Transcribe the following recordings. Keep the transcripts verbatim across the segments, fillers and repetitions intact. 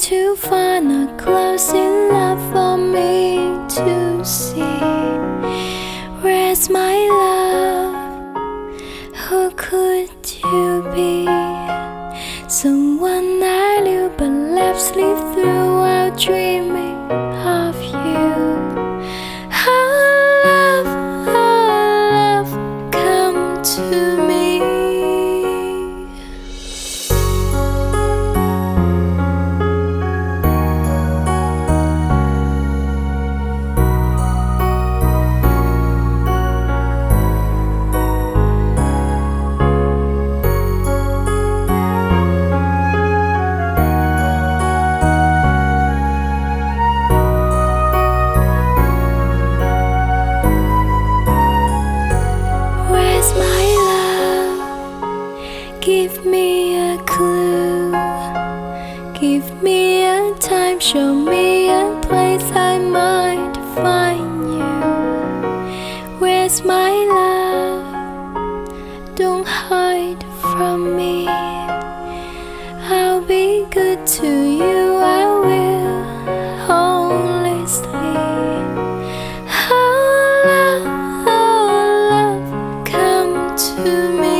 to find a close enough for me to see? Where's my love? Who could you be? Someone I knew but left sleep throughout dreaming of you. How love, how love come to me? Give me a clue, give me a time, show me a place I might find you. Where's my love? Don't hide from me. I'll be good to you, I will only stay. How love, how love come to me?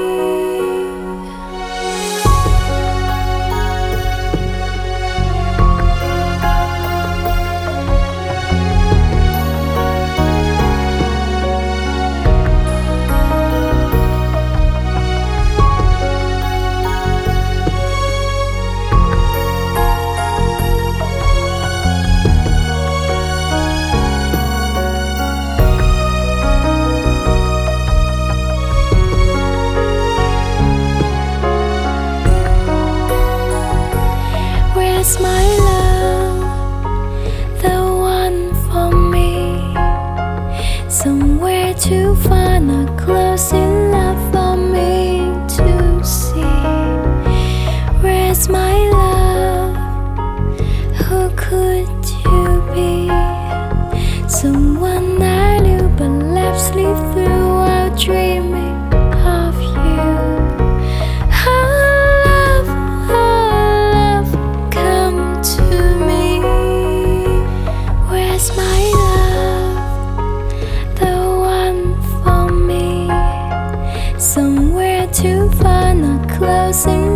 Where's my love, the one for me? Somewhere to find a close enough for me to see. Where's my love? Who could you be? Someone I knew but left sleep throughout dreaming of you. How love, how love come to me? Where's my love, the one for me? Somewhere to find a close enough